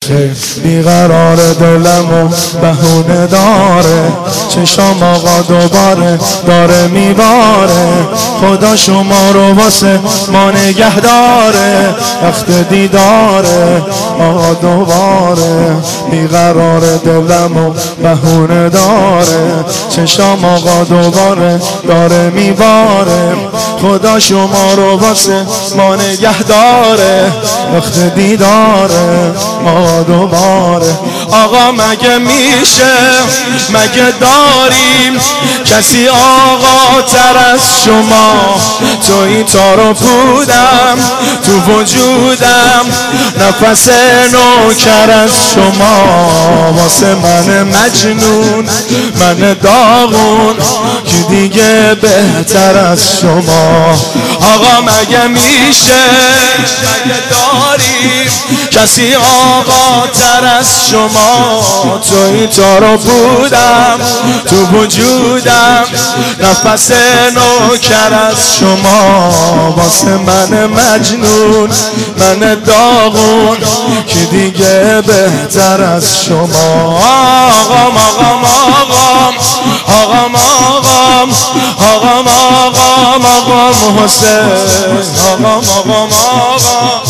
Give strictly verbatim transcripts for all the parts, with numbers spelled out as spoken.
بیقرار دلم و بهونه داره، چشام آقا دوباره داره میباره، خدا شما رو واسه ما نگه داره، وقت دیداره آقا دوباره. بیقرار دلم و بهونه داره، چشام آقا دوباره داره میباره، خدا شما رو واسه ما نگه داره، وقت دیداره آقا دوباره. آقا مگه میشه، مگه داریم کسی آقا تر از شما؟ توی تارو بودم تو وجودم، نفس نوکر از شما، واسه من مجنون من داغون که دیگه بهتر از شما. آقا مگه میشه، مگه داریم کسی آقا تر از شما؟ توی تارو بودم تو وجودم، نفس نوکر از شما، واسه من مجنون من داغون که دیگه بهتر از شما. آقام آقام آقام آقام آقام آقام آقام آقام حسین، آقام آقام آقام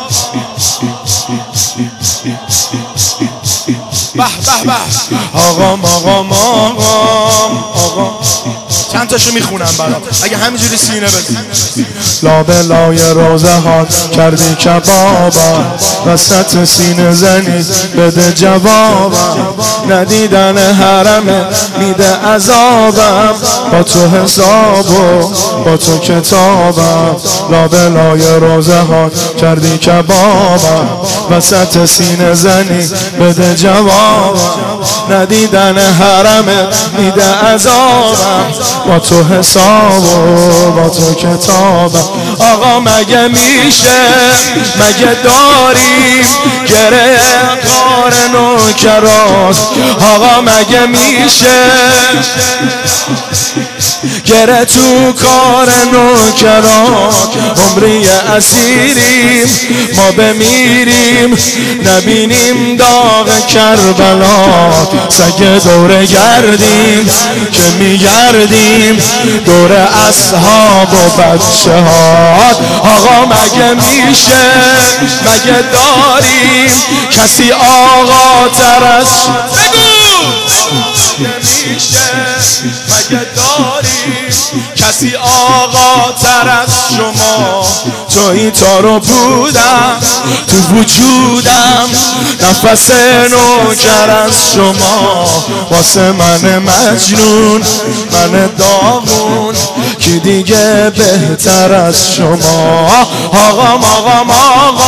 به به به، آقام آقام آقام آقام. چند تاشو میخونم برام اگه همینجوری سینه بزنی. لابلای روزه ها کردی کبابم، وسط سینه زنی بده جوابم، ندیدن حرمه میده عذابم، با تو حسابو با تو کتابم. لابلای روزه ها کردی کبابم، وسط سینه زنی بده جوابم، ندیدن حرمه میده عذابم، با تو حساب و با تو کتابم. آقا مگه میشه، مگه داریم گره کار نوکرات؟ آقا مگه میشه گره تو کار نوکرات؟ عمری اسیریم ما بمیریم، نبینیم داغ کربلا، سگ دوره گردیم که میگردیم دور اصحاب و بچه ها. آقا مگه میشه، مگه داریم کسی آقا تر از بگو؟ مگه میشه، مگه داریم کسی آقا تر از شما؟ توی تارو بودم تو وجودم، نفس نوکر از شما، واسه من مجنون من داغون که دیگه بهتر از شما. آقام آقام آقام